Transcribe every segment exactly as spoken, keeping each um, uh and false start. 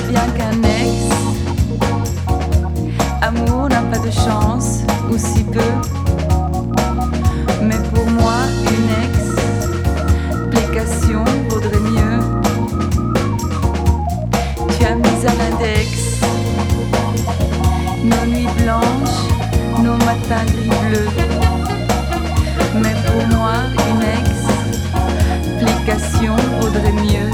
bien qu'un ex. Amour n'a pas de chance, ou si peu. Mais pour moi, une explication vaudrait mieux. Tu as mis à l'index nos nuits blanches, nos matins gris bleus. Mais pour moi, une explication vaudrait mieux.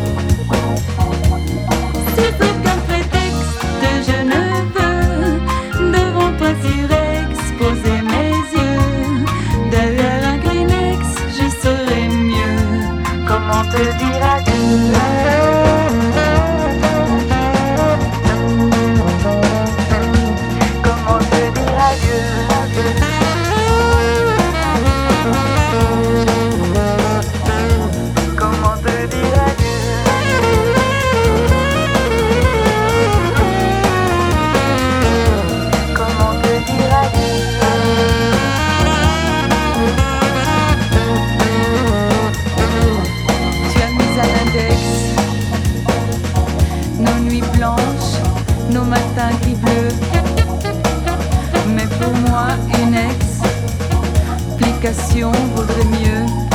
C'est aucun prétexte, je ne veux devant toi surexposer mes yeux. Derrière un Kleenex, je serai mieux. Comment te dire adieu? Comment te dire adieu? Comment te dire adieu? Comment te dire adieu? Tu as mis à l'index nos nuits blanches, nos matins gris bleus. Mais pour moi, une explication vaudrait mieux.